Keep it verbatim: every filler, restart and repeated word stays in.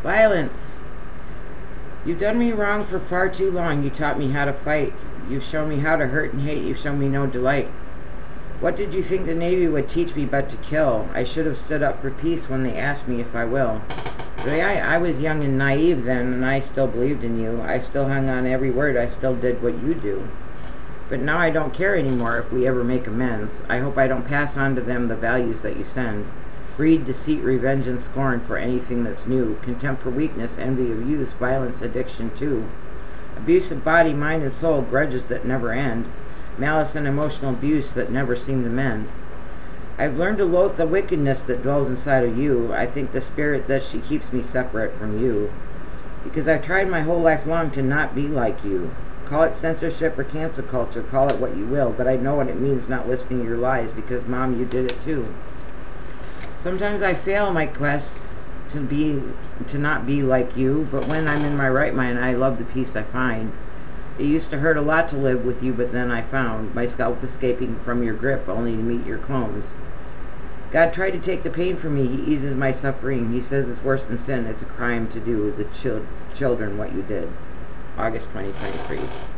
Violence. You've done me wrong for far too long. You taught me how to fight. You've shown me how to hurt and hate. You've shown me no delight. What did you think the Navy would teach me but to kill? I should have stood up for peace when they asked me if I will. But I, I was young and naive then, and I still believed in you. I still hung on every word. I still did what you do. But now I don't care anymore if we ever make amends. I hope I don't pass on to them the values that you send. Greed, deceit, revenge, and scorn for anything that's new. Contempt for weakness, envy of youth, violence, addiction too. Abuse of body, mind, and soul, grudges that never end. Malice and emotional abuse that never seem to mend. I've learned to loathe the wickedness that dwells inside of you. I think the spirit that she keeps me separate from you. Because I've tried my whole life long to not be like you. Call it censorship or cancel culture, call it what you will, but I know what it means not listening to your lies because, Mom, you did it too. Sometimes I fail my quest to be, to not be like you, but when I'm in my right mind, I love the peace I find. It used to hurt a lot to live with you, but then I found myself escaping from your grip only to meet your clones. God tried to take the pain from me. He eases my suffering. He says it's worse than sin. It's a crime to do with the chil- children what you did. August twenty twenty-three.